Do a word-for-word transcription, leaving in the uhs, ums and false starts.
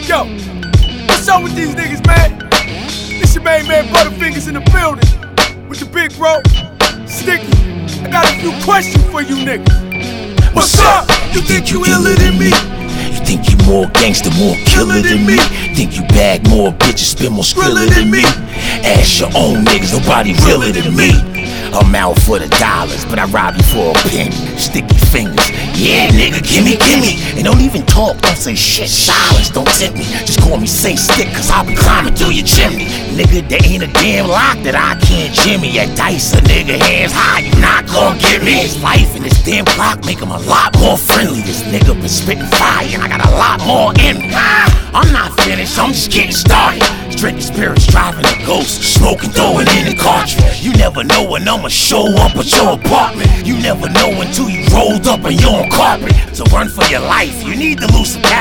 Yo, what's up with these niggas, man? This your main man Butterfingers in the building with the big bro, Sticky. I got a few questions for you niggas. What's up? You think you iller than me? You think you more gangster, more killer than me? Think you bag more bitches, spin more skriller than me? Ask your own niggas, nobody realer than me. I'm out for the dollars, but I rob you for a penny. Sticky fingers, yeah nigga, gimme, gimme. And don't even talk, don't say shit, silence, don't tempt me. Just call me Saint Stick, cause I'll be climbing through your chimney. Nigga, there ain't a damn lock that I can't jimmy. At dice, a nigga hands high, you not gon' get me. His life and this damn clock make him a lot more friendly. This nigga been spitting fire and I got a lot more in me. I'm not finished, I'm just getting started. Drinking spirits, driving a ghost, smoking, throwing in the cartridge. You never know when I'ma show up at your apartment. You never know until you rolled up and you're on carpet. So run for your life, you need to lose some calories.